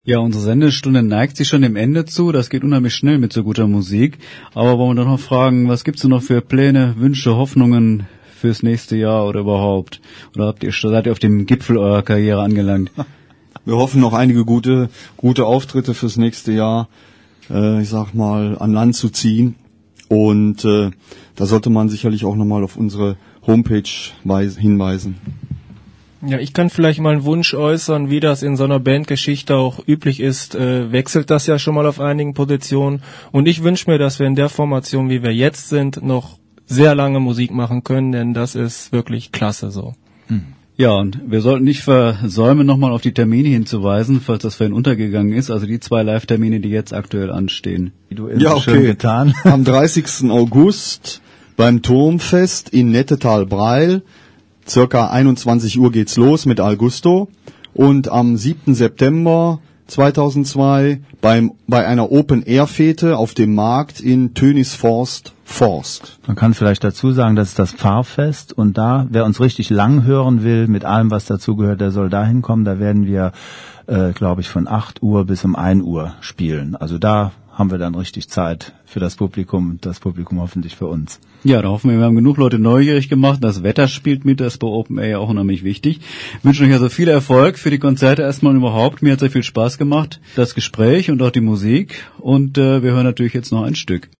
Ja, unsere Sendestunde neigt sich schon dem Ende zu. Das geht unheimlich schnell mit so guter Musik. Aber wollen wir doch noch fragen, was gibt's denn noch für Pläne, Wünsche, Hoffnungen fürs nächste Jahr oder überhaupt? Oder seid ihr auf dem Gipfel eurer Karriere angelangt? Wir hoffen noch einige gute Auftritte fürs nächste Jahr, ich sag mal, an Land zu ziehen. Und da sollte man sicherlich auch nochmal auf unsere Homepage hinweisen. Ja, ich kann vielleicht mal einen Wunsch äußern, wie das in so einer Bandgeschichte auch üblich ist, wechselt das ja schon mal auf einigen Positionen. Und ich wünsche mir, dass wir in der Formation, wie wir jetzt sind, noch sehr lange Musik machen können, denn das ist wirklich klasse so. Ja, und wir sollten nicht versäumen, nochmal auf die Termine hinzuweisen, falls das vorhin untergegangen ist, also die 2 Live-Termine, die jetzt aktuell anstehen. Wie du eben schön getan. Am 30. August beim Turmfest in Nettetal-Breil. Circa 21 Uhr geht's los mit Augusto und am 7. September 2002 bei einer Open-Air-Fete auf dem Markt in Tönisforst. Man kann vielleicht dazu sagen, das ist das Pfarrfest und da, wer uns richtig lang hören will, mit allem, was dazugehört, der soll da hinkommen. Da werden wir, glaube ich, von 8 Uhr bis um 1 Uhr spielen. Also da haben wir dann richtig Zeit für das Publikum hoffentlich für uns. Ja, da hoffen wir haben genug Leute neugierig gemacht. Das Wetter spielt mit, das ist bei Open Air auch unheimlich wichtig. Ich wünsche euch also viel Erfolg für die Konzerte erstmal und überhaupt. Mir hat sehr viel Spaß gemacht, das Gespräch und auch die Musik. Und wir hören natürlich jetzt noch ein Stück.